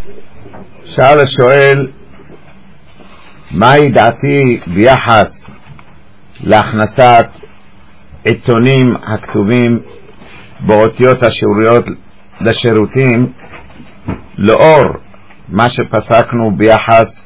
שאל השואל, מהי דעתי ביחס להכנסת עיתונים הכתובים באותיות השיעוריות לשירותים, לאור מה שפסקנו ביחס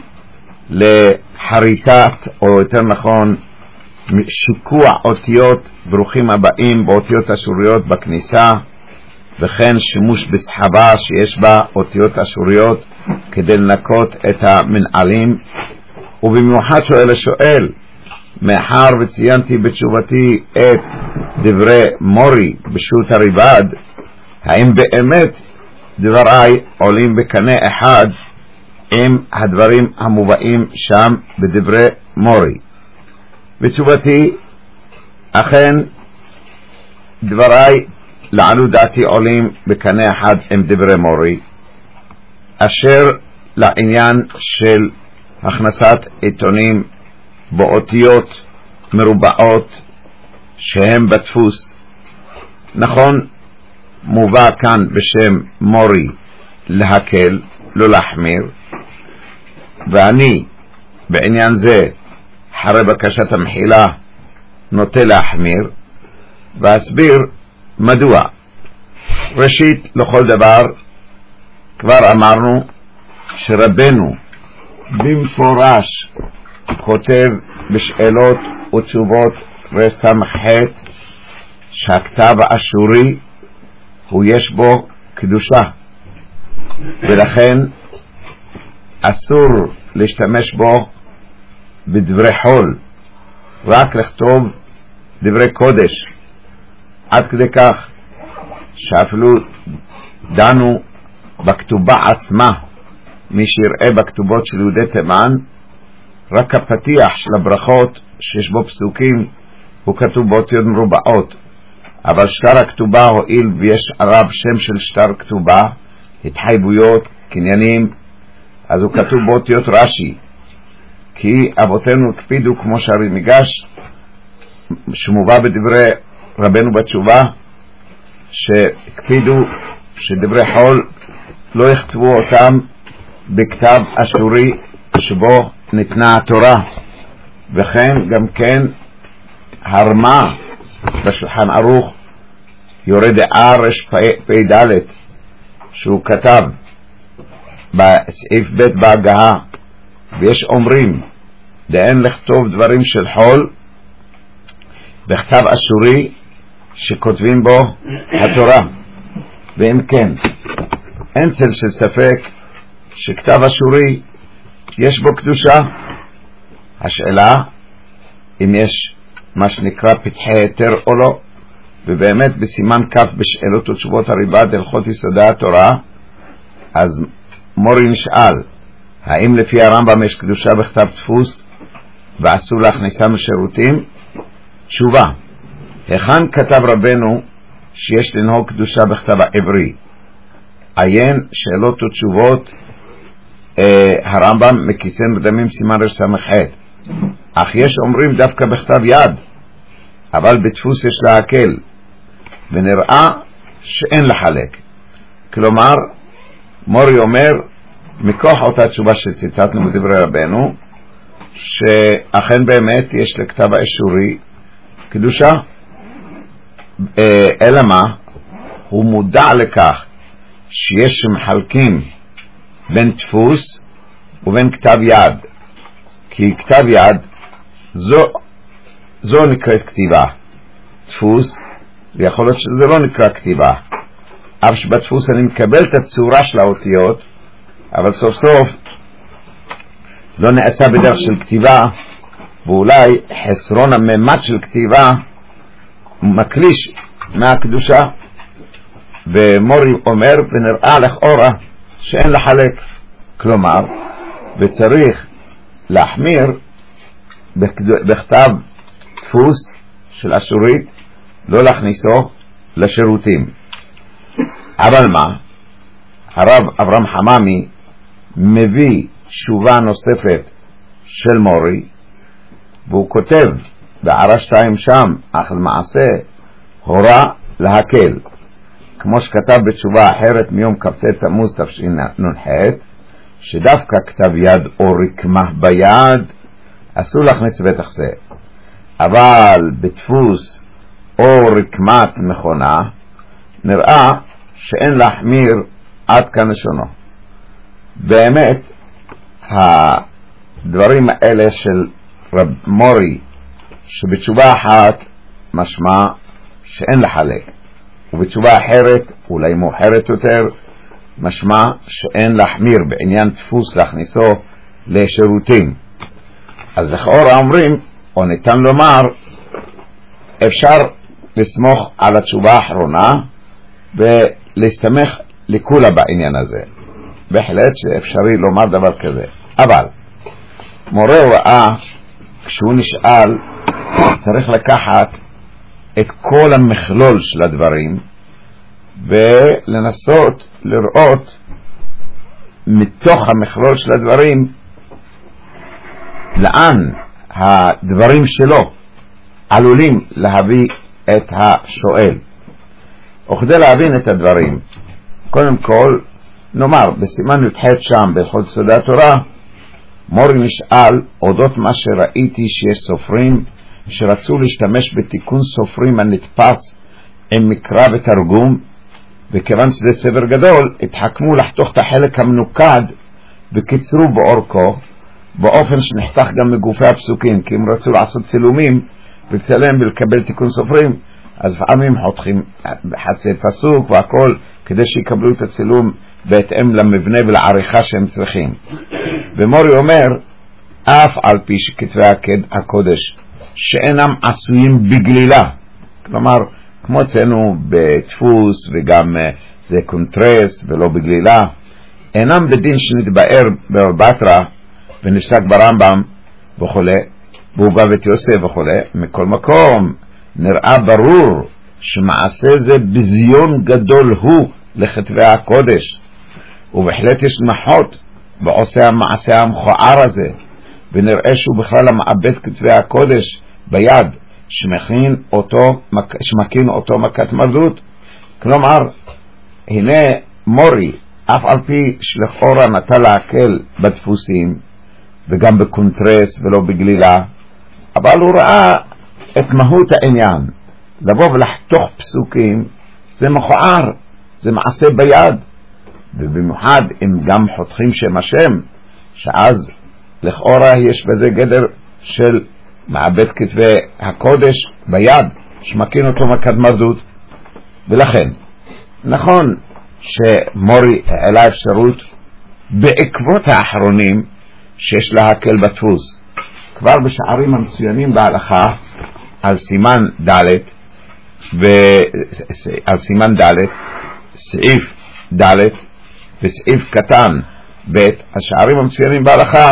לחריטת, או יותר נכון שיקוע אותיות ברוכים הבאים באותיות אשוריות בכניסה, וכן שימוש בסחבה שיש בה אותיות אשוריות כדי לנקות את המנעלים. ובמיוחד שואל השואל, מאחר וציינתי בתשובתי את דברי מורי בשו"ת הריב"ד, האם באמת דבריי עולים בקנה אחד עם הדברים המובאים שם בדברי מורי? בתשובתי, אכן דבריי לעניות דעתי עולים בקנה אחד עם דברי מורי, אשר לעניין של הכנסת עיתונים באותיות מרובעות שהם בדפוס. נכון, מובא כאן בשם מורי להקל, לא להחמיר, ואני בעניין זה אחרי בקשת המחילה נוטה להחמיר, ואסביר מדוע. ראשית, לכל דבר כבר אמרנו שרבנו במפורש כותב בשאלות ותשובות רס"ח שהכתב האשורי הוא יש בו קדושה, ולכן אסור להשתמש בו בדברי חול, רק לכתוב דברי קודש, עד כדי כך שאפילו דנו בכתובה עצמה. מי שיראה בכתובות של יהודי תימן, רק הפתיח של הברכות שיש בו פסוקים הוא כתוב באותיות מרובעות, אבל שטר הכתובה, הואיל ויש ערב שם של שטר כתובה, התחייבויות, קניינים, אז הוא כתוב באותיות רש"י, כי אבותינו הקפידו, כמו שהרי ניגש שמובא בדברי רבנו בתשובה, שהקפידו שדברי חול לא יכתבו אותם בכתב אשורי שבו ניתנה התורה. וכן גם כן הרמה בשולחן ערוך יורד רפ"ד שהוא כתב בסעיף ב' בהגהה, ויש אומרים דאין לכתוב דברים של חול בכתב אשורי שכותבים בו התורה. ואם כן, אין צל של ספק שכתב אשורי יש בו קדושה. השאלה אם יש מה שנקרא פתחי היתר או לא, ובאמת בסימן כ' בשאלות ותשובות הריב"ד הלכות יסודי התורה, אז מורי נשאל האם לפי הרמב"ם יש קדושה בכתב דפוס ואסור להכניסה משירותים? תשובה, היכן כתב רבנו שיש לנהוג קדושה בכתב העברי? עיין שאלות ותשובות הרמב"ם מקיצי נרדמים סימן רס"ח. אך יש אומרים דווקא בכתב יד, אבל בדפוס יש להקל, ונראה שאין לחלק. כלומר, מורי אומר מכוח אותה תשובה שציטטנו בדברי רבנו, שאכן באמת יש לכתב האשורי קדושה, אלא מה? הוא מודע לכך שיש שמחלקים בין דפוס ובין כתב יד, כי כתב יד זו נקראת כתיבה, דפוס ויכול להיות שזה לא נקרא כתיבה, אף שבדפוס אני מקבל את הצורה של האותיות, אבל סוף סוף לא נעשה בדרך של כתיבה, ואולי חסרון הממד של כתיבה מקליש מהקדושה. ומורי אומר ונראה לכאורה שאין לחלק, כלומר וצריך להחמיר בכתב דפוס של אשורית, לא להכניסו לשירותים. אבל מה? הרב אברהם חממי מביא תשובה נוספת של מורי, והוא כותב בערה 2 שם, אך למעשה הורה להקל. כמו שכתב בתשובה אחרת מיום כ"ט תמוז תשנ"ח, שדווקא כתב יד או רקמה ביד אסור להכניס בטח זה, אבל בדפוס או רקמת מכונה נראה שאין להחמיר עד כאן לשונו. באמת הדברים האלה של רב מורי שבתשובה אחת משמע שאין לחלק, ובתשובה אחרת אולי מאוחרת יותר משמע שאין להחמיר בעניין דפוס להכניסו לשירותים. אז לכאורה אומרים, או ניתן לומר, אפשר לסמוך על התשובה האחרונה ולהסתמך לכולה בעניין הזה. בהחלט שאפשרי לומר דבר כזה. אבל מורה הוראה כשהוא נשאל צריך לקחת את כל המכלול של הדברים ולנסות לראות מתוך המכלול של הדברים לאן הדברים שלו עלולים להביא את השואל. וכדי להבין את הדברים, קודם כל נאמר בסימן י"ח שם בהלכות סודי התורה, מורי נשאל אודות מה שראיתי שיש סופרים שרצו להשתמש בתיקון סופרים הנתפס עם מקרא ותרגום, וכיוון שזה ספר גדול התחכמו לחתוך את החלק המנוקד וקיצרו באורכו באופן שנחתך גם מגופי הפסוקים, כי הם רצו לעשות צילומים וצלם ולקבל תיקון סופרים, אז לפעמים חותכים חצי פסוק והכל כדי שיקבלו את הצילום בהתאם למבנה ולעריכה שהם צריכים. ומורי אומר, אף על פי שכתבי הקודש שאינם עשויים בגלילה, כלומר כמו אצלנו בדפוס וגם זה קונטרס ולא בגלילה, אינם בדין שנתבאר בבטרה ונפסק ברמב"ם וכולי, ובבית יוסף וכולי. מכל מקום נראה ברור שמעשה זה בזיון גדול הוא לכתבי הקודש, ובהחלט יש מחות בעושה המעשה המכוער הזה, ונראה שהוא בכלל המעבד כתבי הקודש ביד שמכין אותו מכת מרדות. כלומר, הנה מורי, אף על פי שלכאורה נטה להקל בדפוסים וגם בקונטרס ולא בגלילה, אבל הוא ראה את מהות העניין. לבוא ולחתוך פסוקים זה מכוער, זה מעשה ביד, ובמיוחד אם גם חותכים שם השם, שאז לכאורה יש בזה גדר של מעבד כתבי הקודש ביד שמכין אותו מכת מרדות. ולכן נכון שמורי העלה אפשרות בעקבות האחרונים שיש להקל בדפוס. כבר בשערים המצוינים בהלכה על סימן ד' על סימן ד' סעיף ד' וסעיף קטן ב', השערים המצוינים בהלכה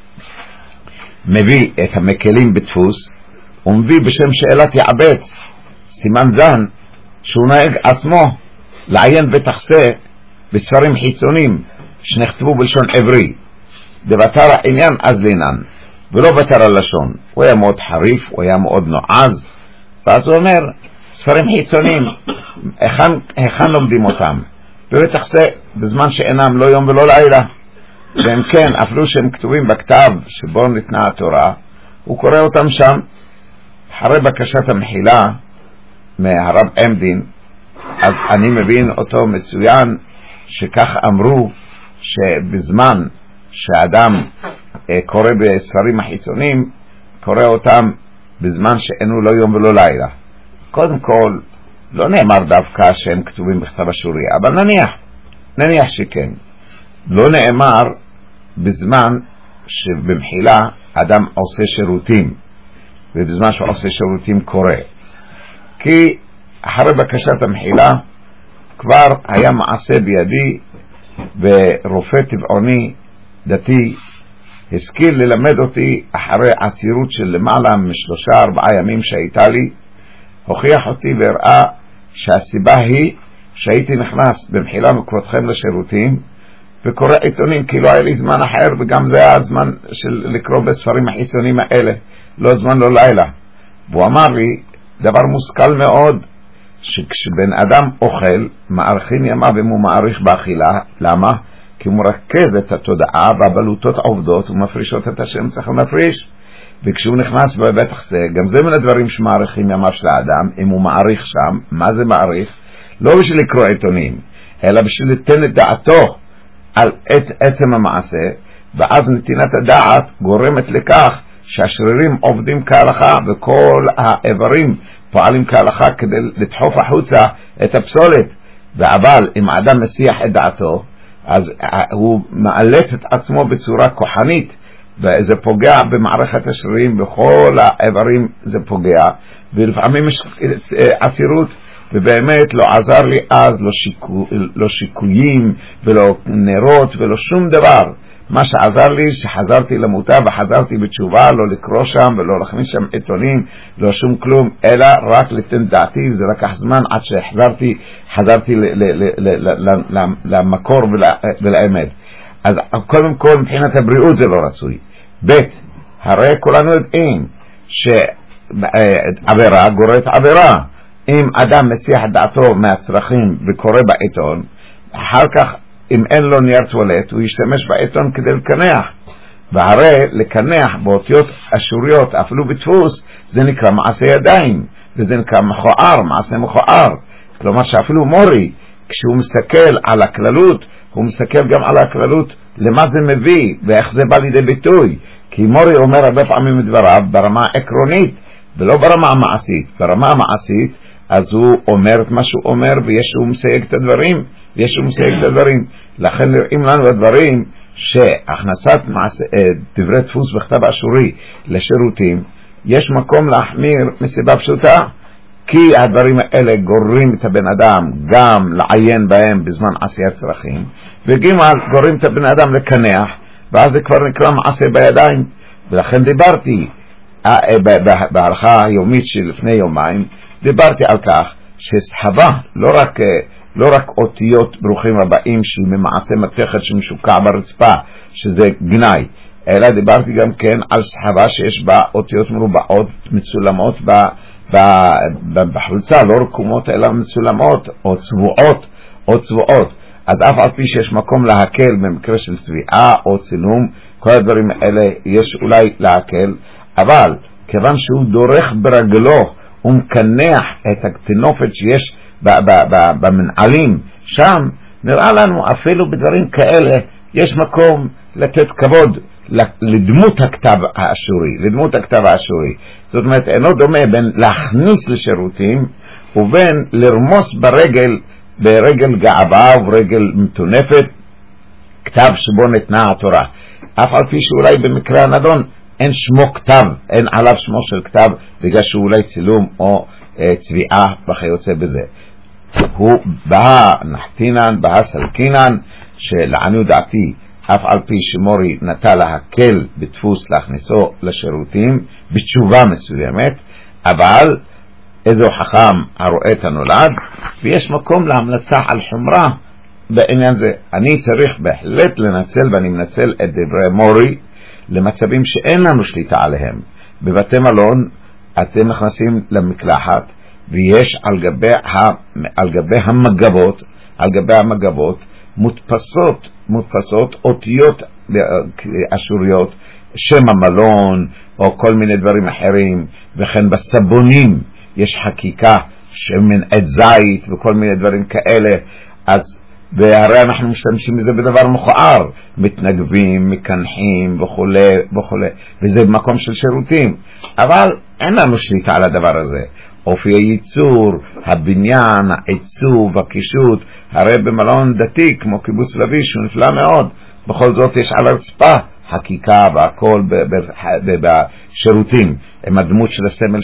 מביא את המקלים בדפוס, ומביא בשם שאלת יעבץ סימן זן שהוא נהג עצמו לעיין ותחסה בספרים חיצונים שנכתבו בלשון עברי, דבתר העניין אז לינן ולא בתר הלשון. הוא היה מאוד חריף, הוא היה מאוד נועז, ואז הוא אומר ספרים חיצונים היכן לומדים אותם? ובתחסה בזמן שאינם לא יום ולא לילה, והם כן אפילו שהם כתובים בכתב שבו ניתנה התורה הוא קורא אותם שם. אחרי בקשת המחילה מהרב עמדין, אז אני מבין אותו מצוין שכך אמרו שבזמן שאדם קורא בספרים החיצונים קורא אותם בזמן שאינו לא יום ולא לילה. קודם כל לא נאמר דווקא שהם כתובים בכתב אשורי, אבל נניח שכן, לא נאמר בזמן שבמחילה אדם עושה שירותים ובזמן שהוא עושה שירותים קורא, כי אחרי בקשת המחילה כבר היה מעשה בידי, ורופא טבעוני דתי השכיל ללמד אותי אחרי עצירות של למעלה מ3-4 ימים שהייתה לי, הוכיח אותי והראה שהסיבה היא שהייתי נכנס במחילה מכבודכם לשירותים וקורא עיתונים, כי לא היה לי זמן אחר, וגם זה היה הזמן של לקרוא בספרים החיצוניים האלה, לא זמן לא לילה. והוא אמר לי דבר מושכל מאוד, שכשבן אדם אוכל, מאריכים ימיו אם הוא מאריך באכילה. למה? כי הוא מרכז את התודעה והבלוטות עובדות ומפרישות את השם צריך למפריש. וכשהוא נכנס בבטח זה, גם זה מן הדברים שמאריכים ימיו של האדם. אם הוא מאריך שם, מה זה מאריך? לא בשביל לקרוא עיתונים, אלא בשביל לתן את דעתו על עצם המעשה, ואז נתינת הדעת גורמת לכך שהשרירים עובדים כהלכה וכל האיברים פועלים כהלכה כדי לדחוף החוצה את הפסולת. אבל אם האדם מסיח את דעתו, אז הוא מעלת את עצמו בצורה כוחנית, וזה פוגע במערכת השרירים, בכל האיברים זה פוגע, ולפעמים יש עצירות, ובאמת לא עזר לי אז לא שיקויים ולא נרות ולא שום דבר. מה שעזר לי שחזרתי למוטה וחזרתי בתשובה, לא לקרוא שם ולא להכניס שם עיתונים, לא שום כלום, אלא רק לתן דעתי. זה לקח זמן עד חזרתי למקור ולאמת. אז קודם כל מבחינת הבריאות זה לא רצוי. הרי כולנו יודעים שעבירה גוררת עבירה. אם אדם מסיח דעתו מהצרכים וקורא בעיתון, אחר כך אם אין לו נייר טואלט הוא ישתמש בעיתון כדי לקנח, והרי לקנח באותיות אשוריות אפילו בדפוס זה נקרא מעשה ידיים, וזה נקרא מכוער, מעשה מכוער. כלומר שאפילו מורי כשהוא מסתכל על הכללות, הוא מסתכל גם על הכללות למה זה מביא ואיך זה בא לידי ביטוי. כי מורי אומר הרבה פעמים דבריו ברמה עקרונית ולא ברמה המעשית. ברמה המעשית אז הוא אומר את מה שהוא אומר, וישהו מסייג את הדברים, לכן נראים לנו הדברים שהכנסת דברי דפוס בכתב אשורי לשירותים, יש מקום להחמיר מסיבה פשוטה, כי הדברים האלה גוררים את הבן אדם גם לעיין בהם בזמן עשיית צרכים, וגם גוררים את הבן אדם לקנח, ואז זה כבר נקרא מעשה בידיים. ולכן דיברתי בהלכה היומית של לפני יומיים, דיברתי על כך שסחבה לא רק אותיות ברוכים הבאים של ממעשה מתכת שמשוקע ברצפה שזה גנאי, אלא דיברתי גם כן על סחבה שיש בה אותיות מרובעות מצולמות בחולצה, לא רקומות אלא מצולמות או צבועות. אז אף על פי שיש מקום להקל במקרה של צביעה או צילום, כל הדברים האלה יש אולי להקל, אבל כיוון שהוא דורך ברגלו ומקנח את הקטינופת שיש במנעלים שם, נראה לנו אפילו בדברים כאלה יש מקום לתת כבוד לדמות הכתב האשורי. זאת אומרת, אינו דומה בין להכניס לשירותים ובין לרמוס ברגל גאווה וברגל מטונפת כתב שבו נתנה התורה. אף על פי שאולי במקרה הנדון אין שמו כתב, אין עליו שמו של כתב, בגלל שהוא אולי צילום או צביעה וכיוצא בזה. הוא נחתינן, סלקינן, שלעניות דעתי, אף על פי שמורי נטה להקל בדפוס להכניסו לשירותים, בתשובה מסוימת, אבל איזו חכם הרואה את הנולד, ויש מקום להמלצה על חומרה בעניין זה. אני צריך בהחלט לנצל, ואני מנצל את דברי מורי, למצבים שאין לנו שליטה עליהם. בבתי מלון אתם נכנסים למקלחת, ויש על גבי המגבות מודפסות אותיות אשוריות, שם המלון או כל מיני דברים אחרים, וכן בסבונים יש חקיקה שמן עץ זית וכל מיני דברים כאלה. אז והרי אנחנו משתמשים בזה בדבר מכוער, מתנגבים, מקנחים וכו', וזה במקום של שירותים, אבל אין לנו שליטה על הדבר הזה. אופי הייצור, הבניין, העיצוב, הקישוט, הרי במלון דתי כמו קיבוץ לוי שהוא נפלא מאוד, בכל זאת יש על הרצפה חקיקה והכל בשירותים עם הדמות של הסמל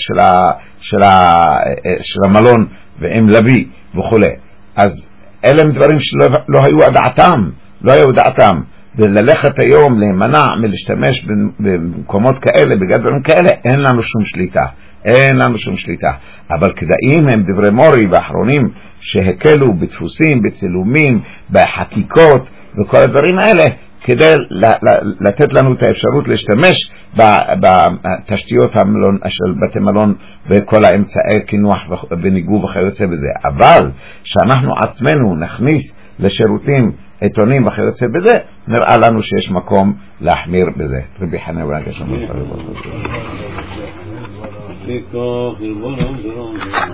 של המלון ועם לוי וכו'. אז אלה הם דברים שלא היו דעתם, וללכת היום להימנע מלהשתמש במקומות כאלה, בגלל דברים כאלה, אין לנו שום שליטה. אבל כדאים הם דברי מורי ואחרונים שהקלו בדפוסים, בצילומים, בחקיקות וכל הדברים האלה, כדי לתת לנו את האפשרות להשתמש בתשתיות של בתי מלון וכל האמצעי קינוח וניגוב וכיוצא בזה. אבל שאנחנו עצמנו נכניס לשירותים עיתונים וכיוצא בזה, נראה לנו שיש מקום להחמיר בזה. רבי חנן בן עקשיא